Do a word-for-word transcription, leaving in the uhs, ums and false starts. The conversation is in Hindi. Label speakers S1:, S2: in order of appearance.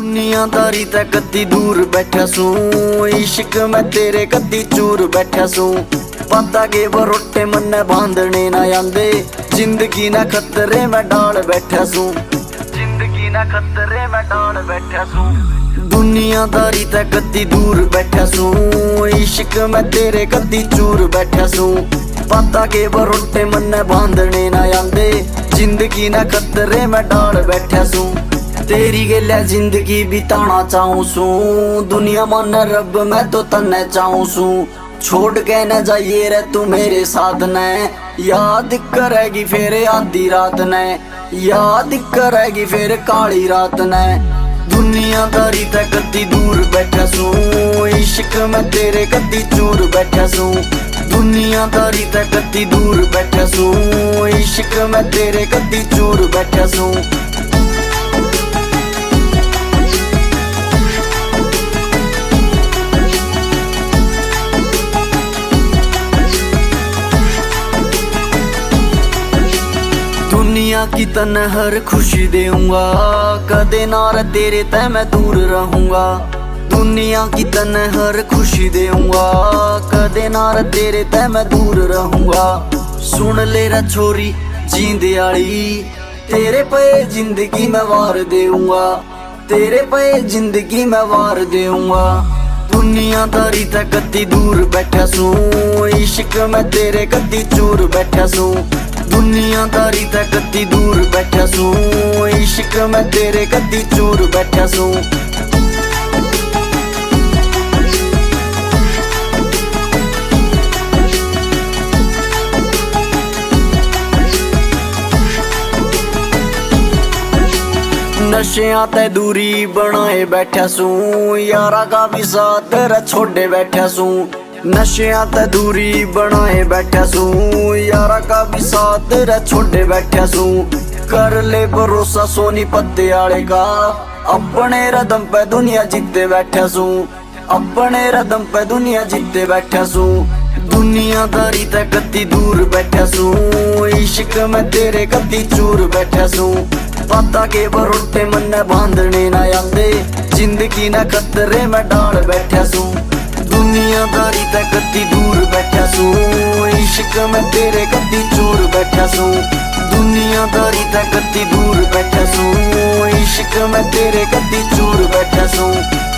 S1: दुनियादारी ते कदी दूर बैठा सू, इश्क में तेरे कदी चूर बैठा सू। पता के बरोटे मन्ने बांधने ना आंदे, जिंदगी ना खतरे में डाल बैठा सू, जिंदगी ना खतरे में डाल बैठा सू। दुनियादारी ते कदी दूर बैठा सू, इश्क में तेरे कदी चूर बैठा सू। पता के बरोटे मन्ने बांधने ना आंदे, जिंदगी ना खतरे में डाल बैठा सू। तेरी गेल्या जिंदगी बिताना चाहूं सू, दुनिया मान रब मैं तो तन्ने चाहूं सू। छोड़ के न जाइए रे तू मेरे साथ ने, याद करेगी फिर आधी रात ने, याद करेगी फिर काली रात ने। दुनियादारी ते कदी दूर बैठा सू, इश्क में तेरे कदी चूर बैठा सू। दुनियादारी ते कदी दूर बैठा सू, इश्क में तेरे कदी चूर बैठा सू। दुनिया की तन हर खुशी देऊंगा, कदे नार तेरे ते मैं दूर रहूंगा। दुनिया की तन हर खुशी देऊंगा, कदे नार तेरे ते मैं दूर रहूंगा। सुन ले रे छोरी जींदे आली, तेरे पे जिंदगी मैं वार देऊंगा, तेरे पे जिंदगी मैं वार देऊंगा। दुनियादारी ते कदी दूर बैठा सू, इश्क में तेरे कदी चूर बैठा सू। दुनियादारी ते कदी दूर बैठा सू, इश्क में तेरे कदी चूर बैठा सू। नशियां ते दूरी बनाए बैठा सू, यारा का भी साथ तेरा छोड़े बैठा सू। नशियां ते दूरी बनाए बैठा सू, यारा का भी साथ तेरा छोड़े बैठा सू। कर ले भरोसा सोनी पत्ते आले का, अपने रदम पे दुनिया जीते बैठा सू, अपने रदम पे दुनिया जीते बैठा सू। दुनियादारी ते कदी दूर बैठा सू, इश्क में तेरे कदी चूर बैठा सू। पता के बरोटे मन्ने बांधने ना आंदे, जिंदगी ना खतरे में डाल बैठा सू। दुनियादारी ते कदी दूर बैठा सू, इश्क में तेरे कदी चूर बैठा सू। दुनियादारी ते कदी दूर बैठा सू, इश्क में तेरे कदी चूर बैठा सू।